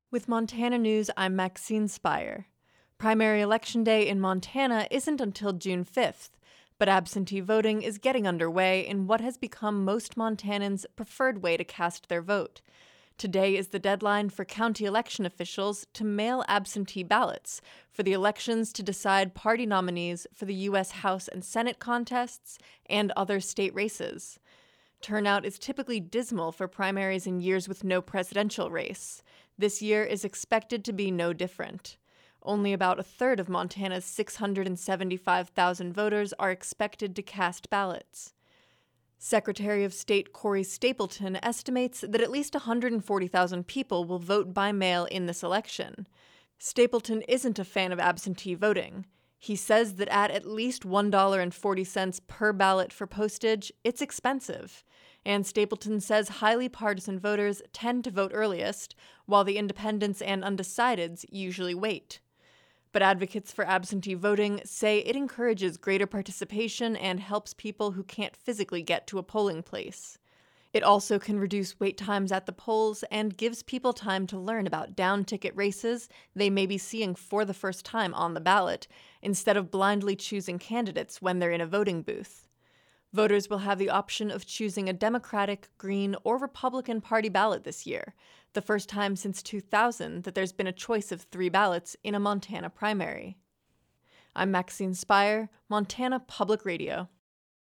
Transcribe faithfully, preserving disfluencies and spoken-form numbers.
With Montana News, I'm Maxine Spire. Primary Election Day in Montana isn't until June fifth, but absentee voting is getting underway in what has become most Montanans' preferred way to cast their vote. Today is the deadline for county election officials to mail absentee ballots for the elections to decide party nominees for the U S House and Senate contests and other state races. Turnout is typically dismal for primaries in years with no presidential race. This year is expected to be no different. Only about a third of Montana's six hundred seventy-five thousand voters are expected to cast ballots. Secretary of State Corey Stapleton estimates that at least one hundred forty thousand people will vote by mail in this election. Stapleton isn't a fan of absentee voting. He says that at at least one dollar and forty cents per ballot for postage, it's expensive. And Stapleton says highly partisan voters tend to vote earliest, while the independents and undecideds usually wait. But advocates for absentee voting say it encourages greater participation and helps people who can't physically get to a polling place. It also can reduce wait times at the polls and gives people time to learn about down-ticket races they may be seeing for the first time on the ballot, instead of blindly choosing candidates when they're in a voting booth. Voters will have the option of choosing a Democratic, Green, or Republican Party ballot this year, the first time since two thousand that there's been a choice of three ballots in a Montana primary. I'm Maxine Spire, Montana Public Radio.